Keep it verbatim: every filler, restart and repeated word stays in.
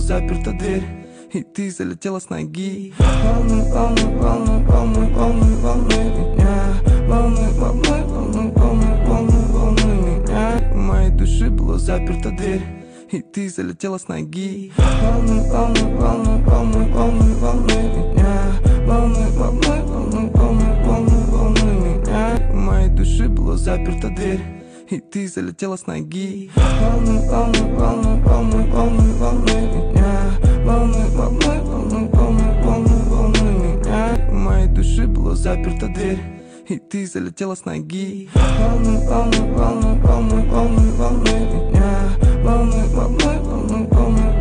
заперта дверь, и ты залетела с ноги. Волны, волны, волны, волны, волны, волны меня. Волны, волны, волны, волны, волны, волны меня. В моей душе была заперта дверь, и ты залетела с ноги. Волны, волны, волны, волны, волны, волны меня. Волны, волны, волны, волны, волны, волны меня. В моей душе была заперта дверь, и ты залетела с ноги. Волны, волны, волны, волны, волны, волны меня. Волны, волны, волны, волны, волны, волны меня. В моей душе была заперта дверь, и ты залетела с ноги. Волны, волны, волны, волны, волны, волны меня. Волны, волны, волны, волны,